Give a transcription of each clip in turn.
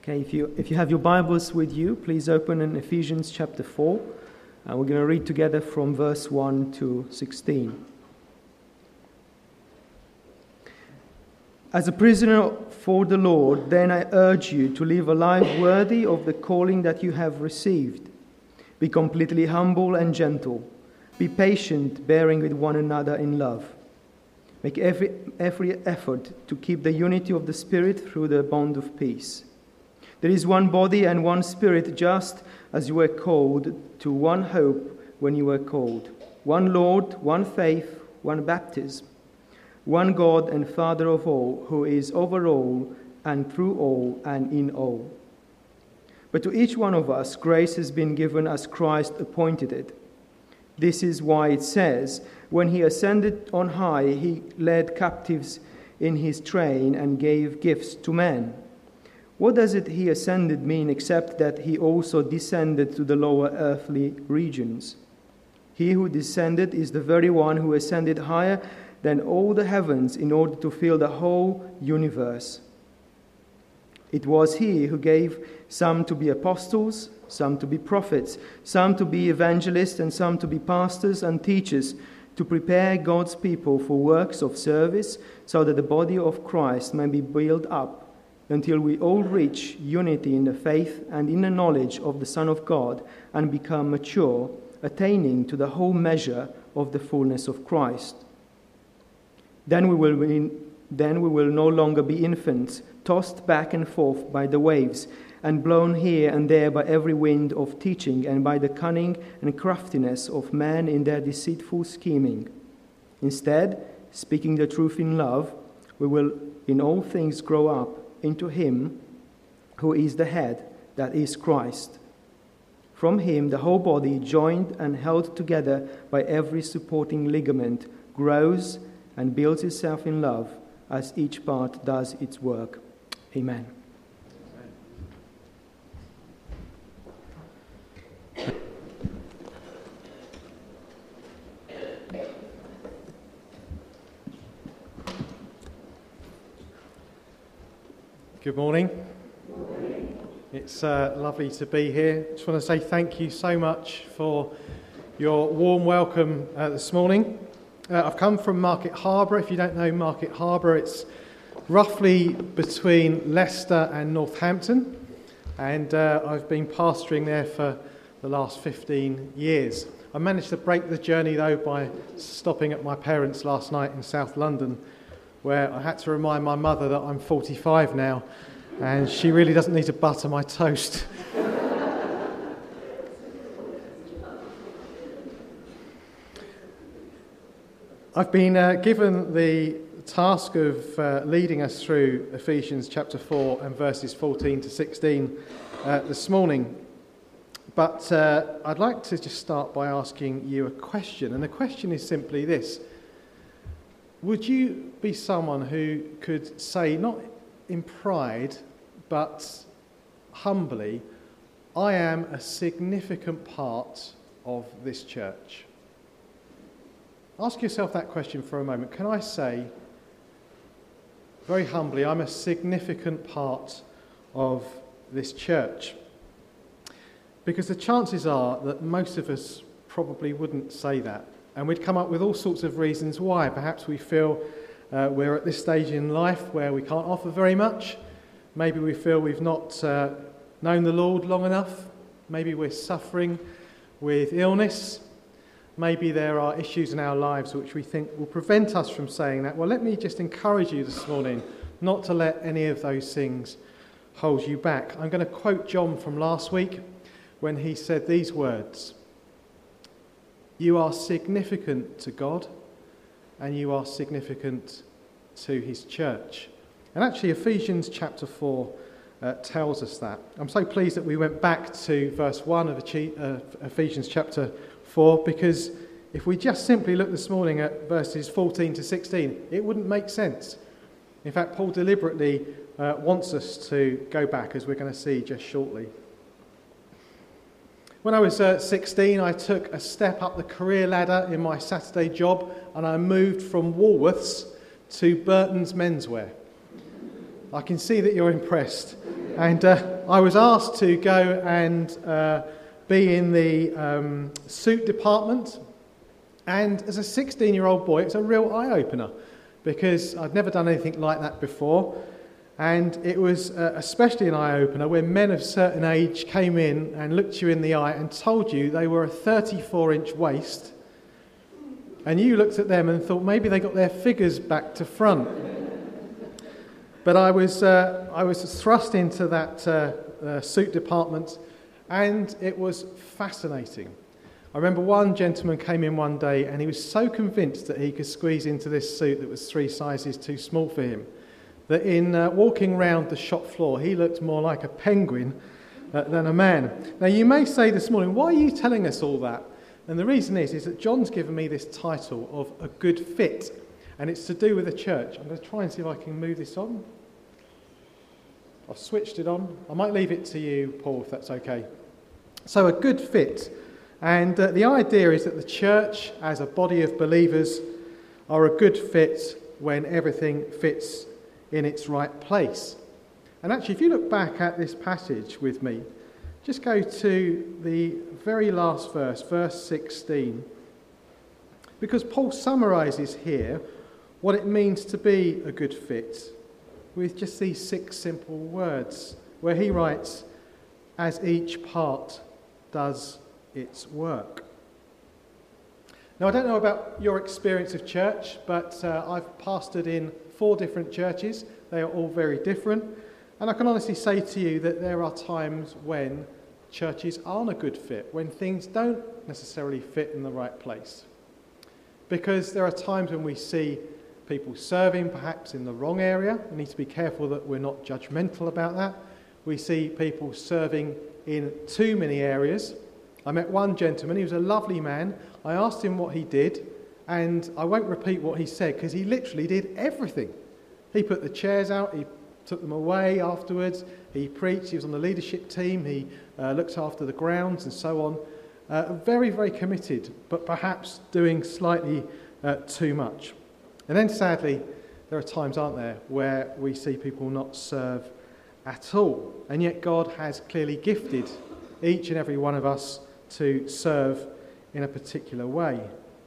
Okay, if you have your Bibles with you, please open in Ephesians chapter 4. We're going to read together from verse 1 to 16. As a prisoner for the Lord, then I urge you to live a life worthy of the calling that you have received. Be completely humble and gentle. Be patient, bearing with one another in love. Make every effort to keep the unity of the Spirit through the bond of peace. There is one body and one Spirit, just as you were called to one hope when you were called. One Lord, one faith, one baptism. One God and Father of all, who is over all and through all and in all. But to each one of us, grace has been given as Christ appointed it. This is why it says, when he ascended on high, he led captives in his train and gave gifts to men. What does it he ascended mean except that he also descended to the lower earthly regions? He who descended is the very one who ascended higher than all the heavens in order to fill the whole universe. It was he who gave some to be apostles, some to be prophets, some to be evangelists, and some to be pastors and teachers, to prepare God's people for works of service, so that the body of Christ may be built up until we all reach unity in the faith and in the knowledge of the Son of God and become mature, attaining to the whole measure of the fullness of Christ. Then we will no longer be infants, tossed back and forth by the waves, and blown here and there by every wind of teaching and by the cunning and craftiness of men in their deceitful scheming. Instead, speaking the truth in love, we will in all things grow up into him who is the head, that is Christ. From him the whole body, joined and held together by every supporting ligament, grows and builds itself in love as each part does its work. Amen. Good morning. It's lovely to be here. Just want to say thank you so much for your warm welcome this morning. I've come from Market Harbour. If you don't know Market Harbour, it's roughly between Leicester and Northampton, and I've been pastoring there for the last 15 years. I managed to break the journey though by stopping at my parents' last night in South London, where I had to remind my mother that I'm 45 now, and she really doesn't need to butter my toast. I've been given the task of leading us through Ephesians chapter 4 and verses 14 to 16 this morning. But I'd like to just start by asking you a question, and the question is simply this. Would you be someone who could say, not in pride, but humbly, I am a significant part of this church? Ask yourself that question for a moment. Can I say, very humbly, I'm a significant part of this church? Because the chances are that most of us probably wouldn't say that. And we'd come up with all sorts of reasons why. Perhaps we feel we're at this stage in life where we can't offer very much. Maybe we feel we've not known the Lord long enough. Maybe we're suffering with illness. Maybe there are issues in our lives which we think will prevent us from saying that. Well, let me just encourage you this morning not to let any of those things hold you back. I'm going to quote John from last week when he said these words. You are significant to God, and you are significant to his church. And actually, Ephesians chapter 4 tells us that. I'm so pleased that we went back to verse 1 of Ephesians chapter 4, because if we just simply look this morning at verses 14 to 16, it wouldn't make sense. In fact, Paul deliberately wants us to go back, as we're going to see just shortly. When I was 16, I took a step up the career ladder in my Saturday job, and I moved from Woolworths to Burton's Menswear. I can see that you're impressed. And I was asked to go and be in the suit department. And as a 16-year-old boy, it's a real eye-opener because I'd never done anything like that before. And it was especially an eye-opener when men of certain age came in and looked you in the eye and told you they were a 34-inch waist. And you looked at them and thought maybe they got their figures back to front. But I was thrust into that suit department, and it was fascinating. I remember one gentleman came in one day and he was so convinced that he could squeeze into this suit that was 3 sizes too small for him, that in walking round the shop floor, he looked more like a penguin than a man. Now, you may say this morning, why are you telling us all that? And the reason is that John's given me this title of a good fit, and it's to do with the church. I'm going to try and see if I can move this on. I've switched it on. I might leave it to you, Paul, if that's okay. So, a good fit. And the idea is that the church, as a body of believers, are a good fit when everything fits in its right place. And actually, if you look back at this passage with me, just go to the very last verse, verse 16, because Paul summarises here what it means to be a good fit with just these 6 simple words, where he writes, as each part does its work. Now, I don't know about your experience of church, but I've pastored in 4 different churches. They are all very different. And I can honestly say to you that there are times when churches aren't a good fit, when things don't necessarily fit in the right place. Because there are times when we see people serving perhaps in the wrong area. We need to be careful that we're not judgmental about that. We see people serving in too many areas. I met one gentleman, he was a lovely man. I asked him what he did, and I won't repeat what he said because he literally did everything. He put the chairs out, he took them away afterwards, he preached, he was on the leadership team, he looked after the grounds and so on. Very, very committed, but perhaps doing slightly too much. And then sadly, there are times, aren't there, where we see people not serve at all. And yet God has clearly gifted each and every one of us to serve in a particular way.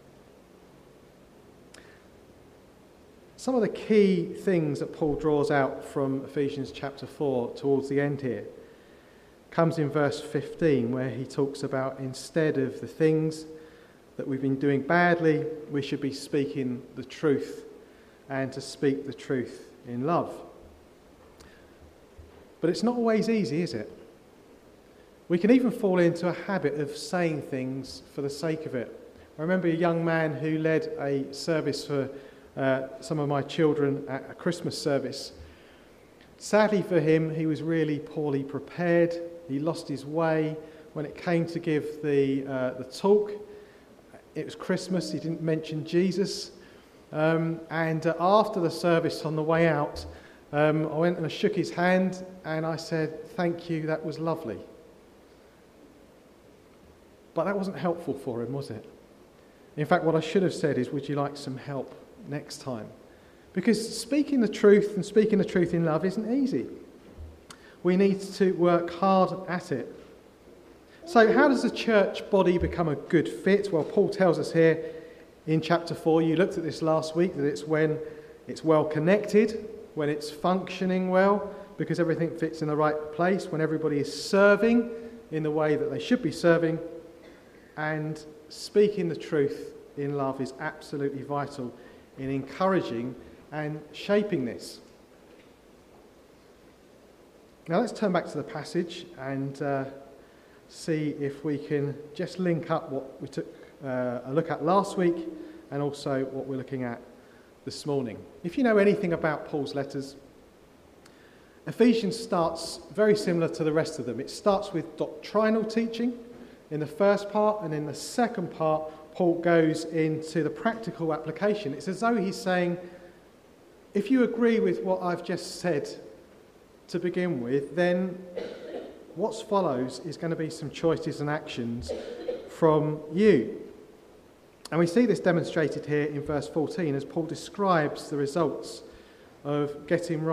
Some of the key things that Paul draws out from Ephesians chapter 4 towards the end here comes in verse 15, where he talks about instead of the things that we've been doing badly, we should be speaking the truth, and to speak the truth in love. But it's not always easy, is it? We can even fall into a habit of saying things for the sake of it. I remember a young man who led a service for some of my children at a Christmas service. Sadly for him, he was really poorly prepared. He lost his way when it came to give the talk. It was Christmas, he didn't mention Jesus. And after the service on the way out, I went and I shook his hand and I said, "Thank you, that was lovely." But that wasn't helpful for him, was it? In fact, what I should have said is, would you like some help next time? Because speaking the truth and speaking the truth in love isn't easy. We need to work hard at it. So how does the church body become a good fit? Well, Paul tells us here in chapter 4, you looked at this last week, that it's when it's well connected, when it's functioning well, because everything fits in the right place, when everybody is serving in the way that they should be serving, and speaking the truth in love is absolutely vital in encouraging and shaping this. Now let's turn back to the passage and see if we can just link up what we took a look at last week and also what we're looking at this morning. If you know anything about Paul's letters, Ephesians starts very similar to the rest of them. It starts with doctrinal teaching in the first part, and in the second part, Paul goes into the practical application. It's as though he's saying, if you agree with what I've just said to begin with, then what follows is going to be some choices and actions from you. And we see this demonstrated here in verse 14 as Paul describes the results of getting right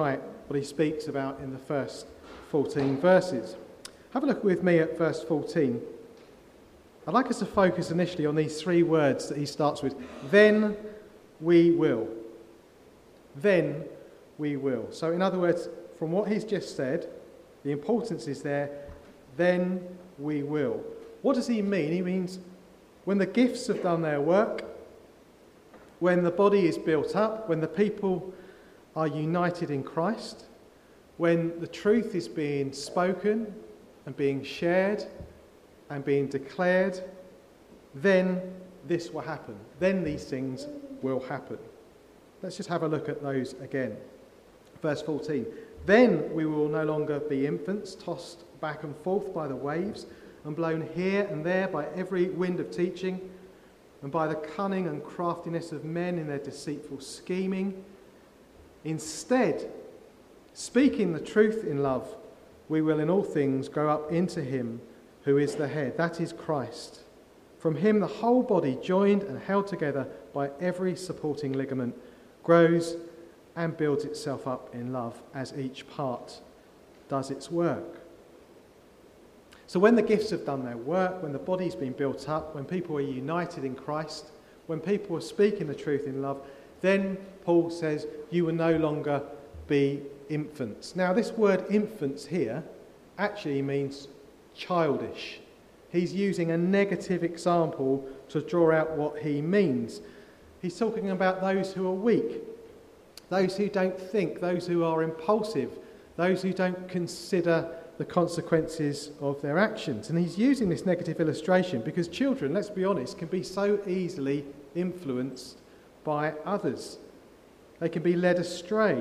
what he speaks about in the first 14 verses. Have a look with me at verse 14. I'd like us to focus initially on these three words that he starts with. Then we will. Then we will. So in other words, from what he's just said, the importance is there, then we will. What does he mean? He means when the gifts have done their work, when the body is built up, when the people are united in Christ, when the truth is being spoken and being shared and being declared, then this will happen. Then these things will happen. Let's just have a look at those again. Verse 14. Then we will no longer be infants, tossed back and forth by the waves and blown here and there by every wind of teaching and by the cunning and craftiness of men in their deceitful scheming. Instead, speaking the truth in love, we will in all things grow up into him who is the head, that is Christ. From him the whole body, joined and held together by every supporting ligament, grows and builds itself up in love as each part does its work. So when the gifts have done their work, when the body's been built up, when people are united in Christ, when people are speaking the truth in love, then Paul says, you will no longer be infants. Now this word infants here actually means childish. He's using a negative example to draw out what he means. He's talking about those who are weak, those who don't think, those who are impulsive, those who don't consider the consequences of their actions. And he's using this negative illustration because children, let's be honest, can be so easily influenced by others. They can be led astray.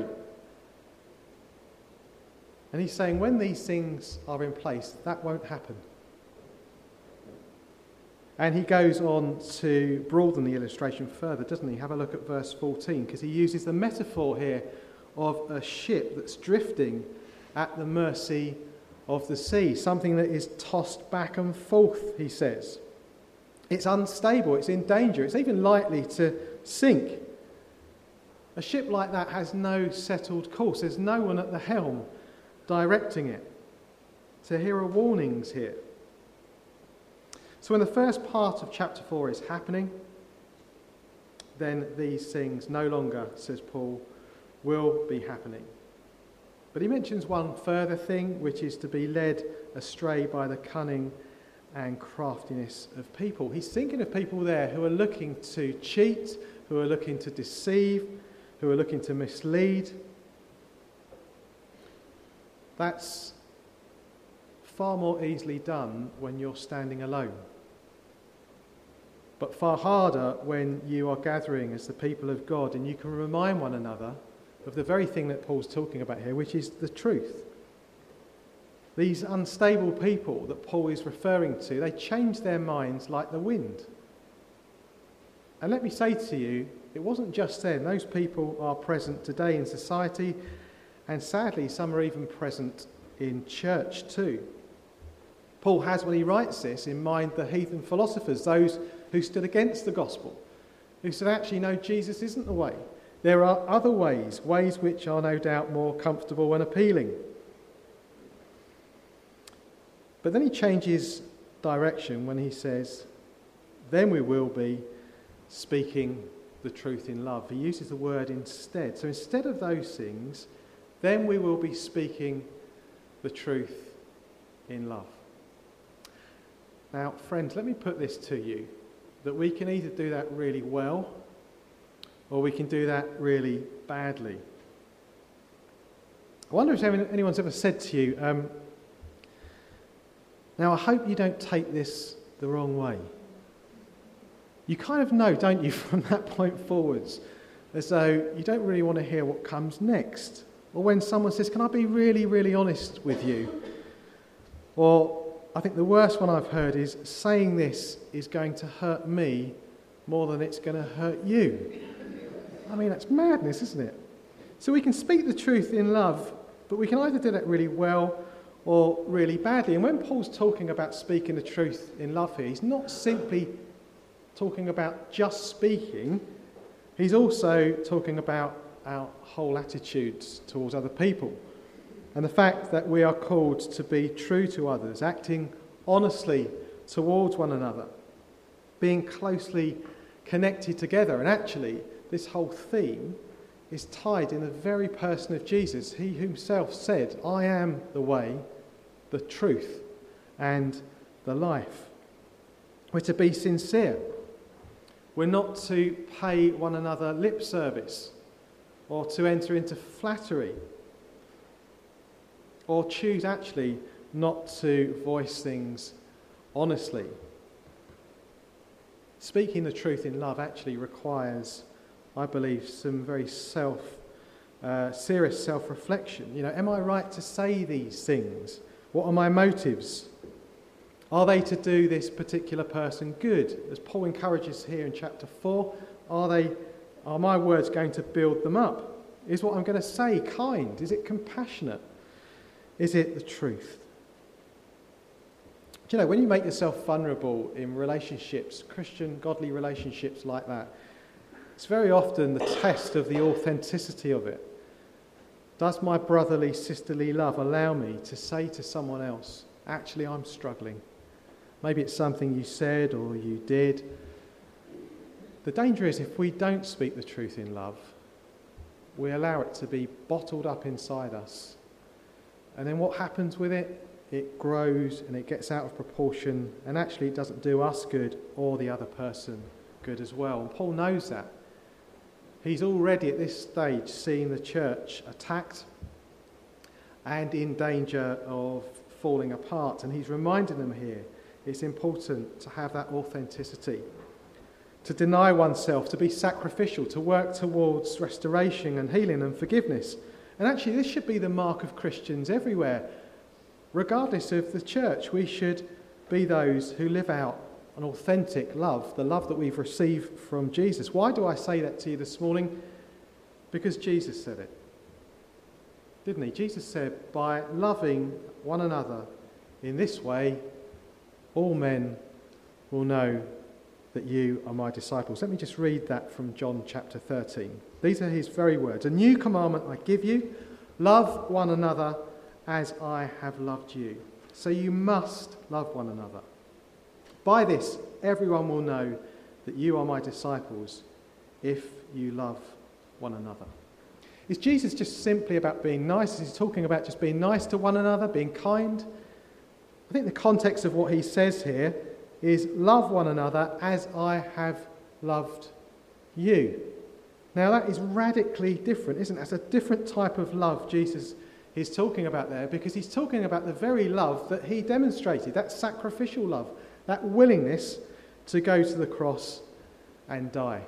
And he's saying when these things are in place, that won't happen. And he goes on to broaden the illustration further, doesn't he? Have a look at verse 14, because he uses the metaphor here of a ship that's drifting at the mercy of the sea, something that is tossed back and forth, he says. It's unstable, it's in danger, it's even likely to sink. A ship like that has no settled course. There's no one at the helm directing it. So here are warnings here. So when the first part of chapter 4 is happening, then these things no longer, says Paul, will be happening. But he mentions one further thing, which is to be led astray by the cunning and craftiness of people. He's thinking of people there who are looking to cheat, who are looking to deceive, who are looking to mislead. That's far more easily done when you're standing alone, but far harder when you are gathering as the people of God and you can remind one another of the very thing that Paul's talking about here, which is the truth. These unstable people that Paul is referring to, they change their minds like the wind. And let me say to you, it wasn't just then. Those people are present today in society, and sadly some are even present in church too. Paul has, when he writes this, in mind the heathen philosophers, those who stood against the gospel, who said, actually, no, Jesus isn't the way. There are other ways, ways which are no doubt more comfortable and appealing. But then he changes direction when he says, then we will be speaking the truth in love. He uses the word instead. So instead of those things, then we will be speaking the truth in love. Now, friends, let me put this to you, that we can either do that really well or we can do that really badly. I wonder if anyone's ever said to you, now I hope you don't take this the wrong way. You kind of know, don't you, from that point forwards, as though you don't really want to hear what comes next. Or when someone says, can I be really, really honest with you? Or I think the worst one I've heard is, saying this is going to hurt me more than it's going to hurt you. I mean, that's madness, isn't it? So we can speak the truth in love, but we can either do that really well or really badly. And when Paul's talking about speaking the truth in love here, he's not simply talking about just speaking. He's also talking about our whole attitudes towards other people. And the fact that we are called to be true to others, acting honestly towards one another, being closely connected together. And actually, this whole theme is tied in the very person of Jesus. He himself said, "I am the way, the truth, and the life." We're to be sincere. We're not to pay one another lip service or to enter into flattery or choose actually not to voice things honestly. Speaking the truth in love actually requires, I believe, some very serious self-reflection. Am I right to say these things? What are my motives? Are they to do this particular person good? As Paul encourages here in chapter 4, are my words going to build them up? Is what I'm going to say kind? Is it compassionate? Is it the truth? Do you know, when you make yourself vulnerable in relationships, Christian, godly relationships like that, it's very often the test of the authenticity of it. Does my brotherly, sisterly love allow me to say to someone else, actually, I'm struggling? Maybe it's something you said or you did. The danger is if we don't speak the truth in love, we allow it to be bottled up inside us. And then what happens with it? It grows and it gets out of proportion, and actually it doesn't do us good or the other person good as well. And Paul knows that. He's already at this stage seeing the church attacked and in danger of falling apart. And he's reminding them here it's important to have that authenticity, to deny oneself, to be sacrificial, to work towards restoration and healing and forgiveness. And actually this should be the mark of Christians everywhere. Regardless of the church, we should be those who live out an authentic love, the love that we've received from Jesus. Why do I say that to you this morning? Because Jesus said it, didn't he? Jesus said, by loving one another in this way, all men will know that you are my disciples. Let me just read that from John chapter 13. These are his very words. A new commandment I give you, love one another as I have loved you. So you must love one another. By this, everyone will know that you are my disciples if you love one another. Is Jesus just simply about being nice? Is he talking about just being nice to one another, being kind? I think the context of what he says here is love one another as I have loved you. Now that is radically different, isn't it? That's a different type of love Jesus is talking about there, because he's talking about the very love that he demonstrated, that sacrificial love, that willingness to go to the cross and die.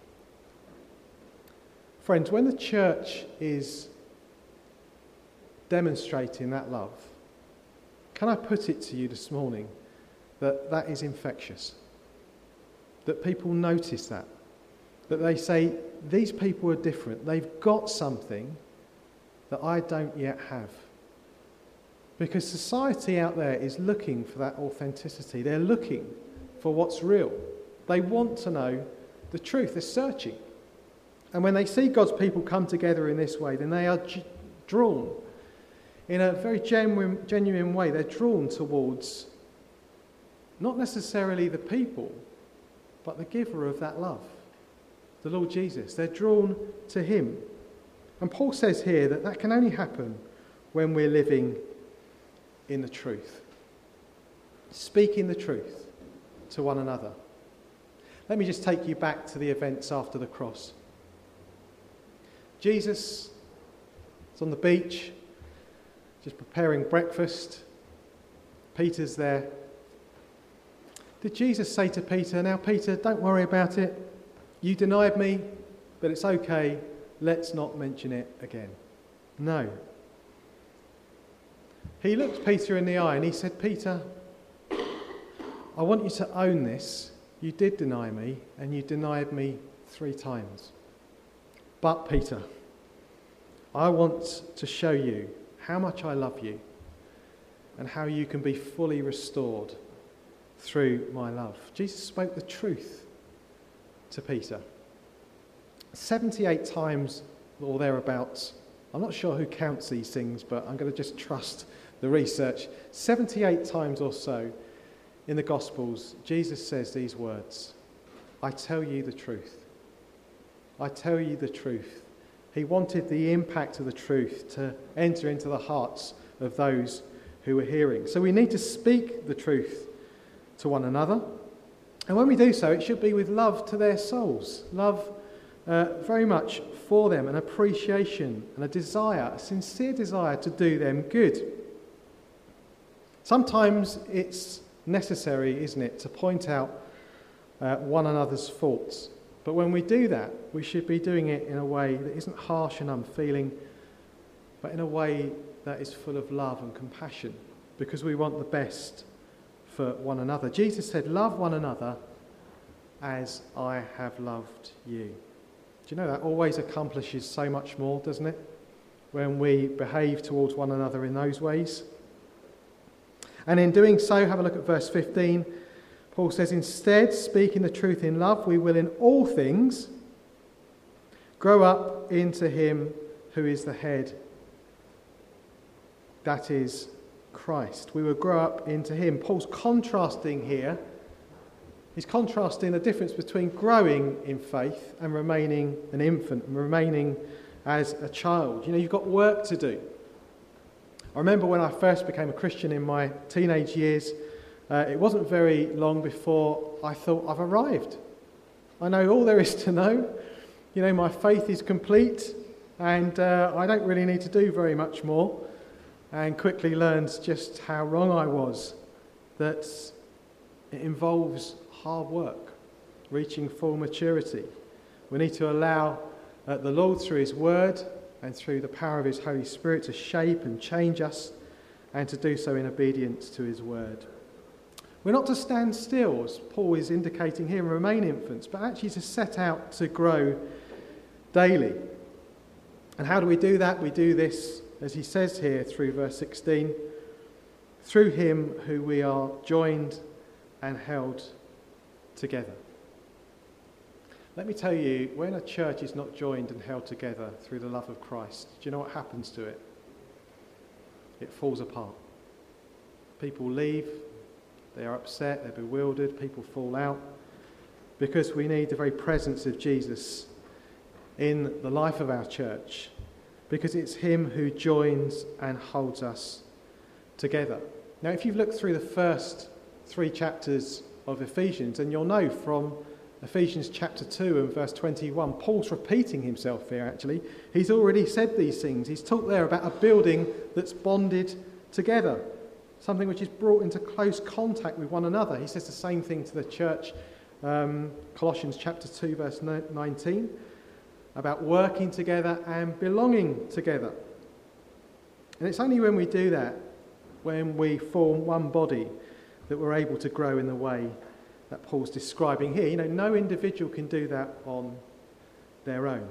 Friends, when the church is demonstrating that love, can I put it to you this morning that that is infectious? That people notice that they say, these people are different. They've got something that I don't yet have. Because society out there is looking for that authenticity. They're looking for what's real. They want to know the truth. They're searching. And when they see God's people come together in this way, then they are drawn in a very genuine way. They're drawn towards not necessarily the people, but the giver of that love, the Lord Jesus. They're drawn to him. And Paul says here that that can only happen when we're living in the truth, speaking the truth to one another. Let me just take you back to the events after the cross. Jesus is on the beach, just preparing breakfast. Peter's there. Did Jesus say to Peter, now Peter, don't worry about it. You denied me, but it's okay. Let's not mention it again. No. He looked Peter in the eye and he said, Peter, I want you to own this. You did deny me and you denied me 3 times. But Peter, I want to show you how much I love you and how you can be fully restored through my love. Jesus spoke the truth to Peter. 78 times or thereabouts. I'm not sure who counts these things, but I'm going to just trust the research. 78 times or so in the Gospels, Jesus says these words, I tell you the truth. I tell you the truth. He wanted the impact of the truth to enter into the hearts of those who were hearing. So we need to speak the truth to one another. And when we do so, it should be with love to their souls. Love very much for them, an appreciation and a desire, a sincere desire to do them good. Sometimes it's necessary, isn't it, to point out one another's faults. But when we do that, we should be doing it in a way that isn't harsh and unfeeling, but in a way that is full of love and compassion, because we want the best for one another. Jesus said, love one another as I have loved you. Do you know that always accomplishes so much more, doesn't it? When we behave towards one another in those ways. And in doing so, have a look at verse 15. Paul says, instead, speaking the truth in love, we will in all things grow up into him who is the head, that is Christ. We will grow up into him. Paul's contrasting here. He's contrasting the difference between growing in faith and remaining an infant and remaining as a child. You know, you've got work to do. I remember when I first became a Christian in my teenage years, it wasn't very long before I thought I've arrived. I know all there is to know. You know, my faith is complete and I don't really need to do very much more. And quickly learned just how wrong I was, that it involves hard work, reaching full maturity. We need to allow the Lord through his word and through the power of his Holy Spirit to shape and change us, and to do so in obedience to his word. We're not to stand still, as Paul is indicating here, and remain infants, but actually to set out to grow daily. And how do we do that? We do this, as he says here through verse 16, through him who we are joined and held together. Let me tell you, when a church is not joined and held together through the love of Christ, do you know what happens to it? It falls apart. People leave, they are upset, they're bewildered, people fall out, because we need the very presence of Jesus in the life of our church, because it's him who joins and holds us together. Now, if you've looked through the first 3 chapters of Ephesians, and you'll know from Ephesians chapter 2 and verse 21, Paul's repeating himself here actually. He's already said these things. He's talked there about a building that's bonded together, something which is brought into close contact with one another. He says the same thing to the church, Colossians chapter 2 verse 19, about working together and belonging together. And it's only when we do that, when we form one body, that we're able to grow in the way that Paul's describing here. You know, no individual can do that on their own.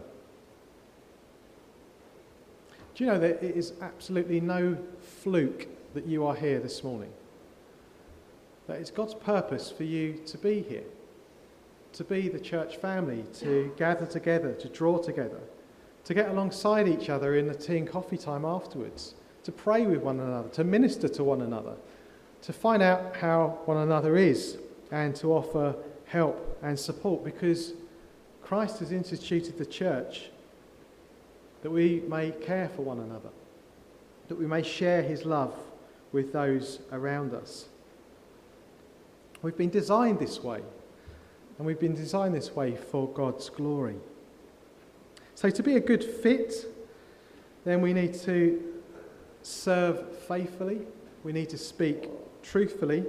Do you know that it is absolutely no fluke that you are here this morning? That it's God's purpose for you to be here, to be the church family, to gather together, to draw together, to get alongside each other in the tea and coffee time afterwards, to pray with one another, to minister to one another, to find out how one another is, and to offer help and support, because Christ has instituted the church that we may care for one another, that we may share his love with those around us. We've been designed this way, and we've been designed this way for God's glory. So to be a good fit, then we need to serve faithfully, we need to speak truthfully.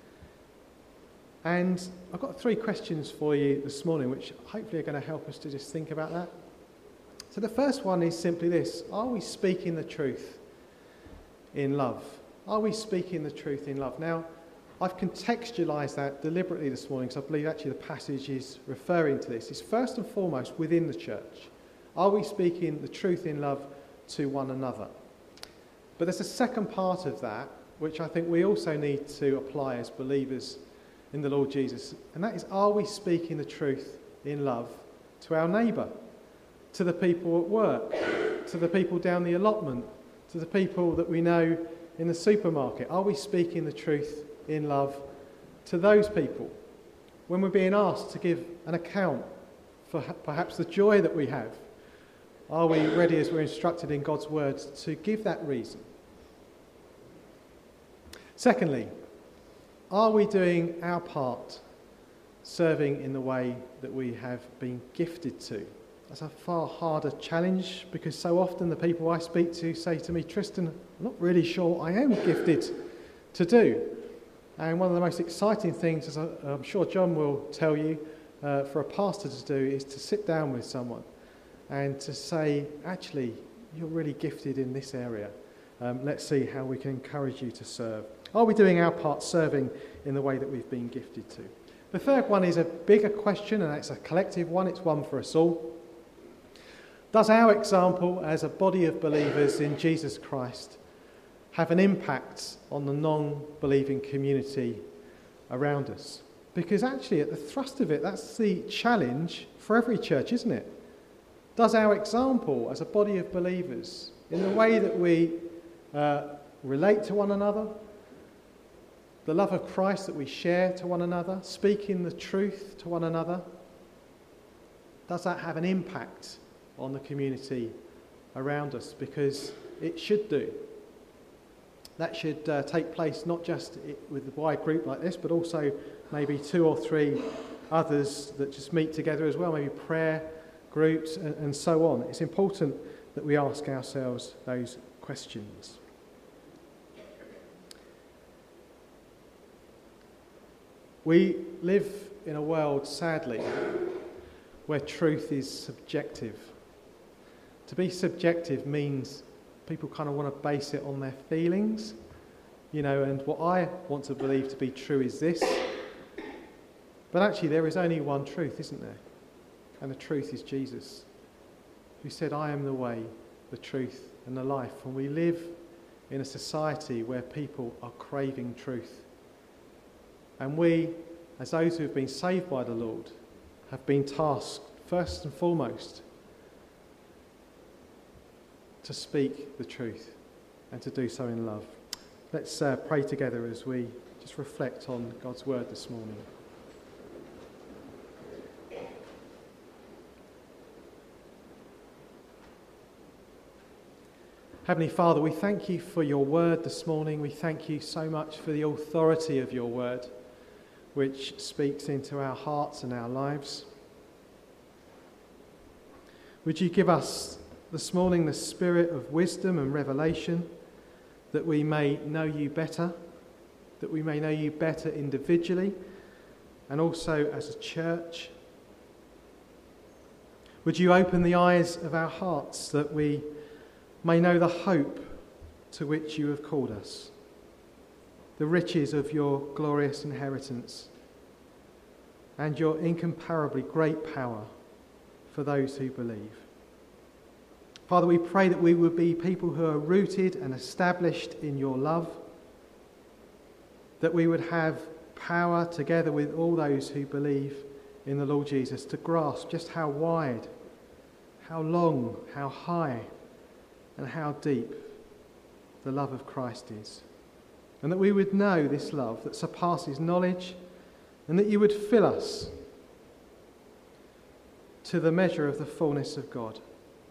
And I've got 3 questions for you this morning, which hopefully are going to help us to just think about that. So the first one is simply this: are we speaking the truth in love? Are we speaking the truth in love? Now, I've contextualised that deliberately this morning, because I believe actually the passage is referring to this. It's first and foremost within the church. Are we speaking the truth in love to one another? But there's a second part of that, which I think we also need to apply as believers in the Lord Jesus, and that is, are we speaking the truth in love to our neighbour? to the people at work, to the people down the allotment, to the people that we know in the supermarket? Are we speaking the truth in love to those people? When we're being asked to give an account for perhaps the joy that we have, are we ready, as we're instructed in God's words, to give that reason? Secondly, are we doing our part, serving in the way that we have been gifted to? That's a far harder challenge, because so often the people I speak to say to me, Tristan, I'm not really sure I am gifted to do. And one of the most exciting things, as I'm sure John will tell you, for a pastor to do is to sit down with someone and to say, actually, you're really gifted in this area. Let's see how we can encourage you to serve. Are we doing our part, serving in the way that we've been gifted to? The third one is a bigger question, and it's a collective one. It's one for us all. Does our example as a body of believers in Jesus Christ have an impact on the non-believing community around us? Because actually, at the thrust of it, that's the challenge for every church, isn't it? Does our example as a body of believers, in the way that we relate to one another, the love of Christ that we share to one another, speaking the truth to one another, does that have an impact on the community around us? Because it should do. That should take place not just with a wide group like this, but also maybe 2 or 3 others that just meet together as well, maybe prayer groups and so on. It's important that we ask ourselves those questions. We live in a world, sadly, where truth is subjective. To be subjective means people kind of want to base it on their feelings, and what I want to believe to be true is this. But actually there is only one truth, isn't there? And the truth is Jesus, who said, I am the way, the truth and the life. And we live in a society where people are craving truth. And we, as those who have been saved by the Lord, have been tasked first and foremost to speak the truth and to do so in love. Let's pray together as we just reflect on God's word this morning. Heavenly Father, we thank you for your word this morning. We thank you so much for the authority of your word, which speaks into our hearts and our lives. Would you give us this morning the spirit of wisdom and revelation, that we may know you better, that we may know you better individually and also as a church. Would you open the eyes of our hearts that we may know the hope to which you have called us, the riches of your glorious inheritance, and your incomparably great power for those who believe. Father, we pray that we would be people who are rooted and established in your love, that we would have power together with all those who believe in the Lord Jesus to grasp just how wide, how long, how high, and how deep the love of Christ is. And that we would know this love that surpasses knowledge, and that you would fill us to the measure of the fullness of God.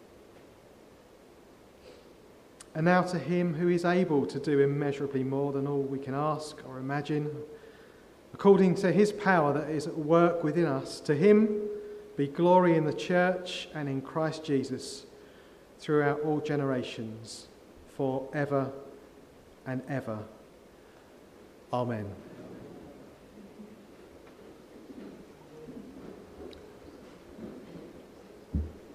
And now to him who is able to do immeasurably more than all we can ask or imagine, according to his power that is at work within us, to him be glory in the church and in Christ Jesus throughout all generations, forever and ever. Amen.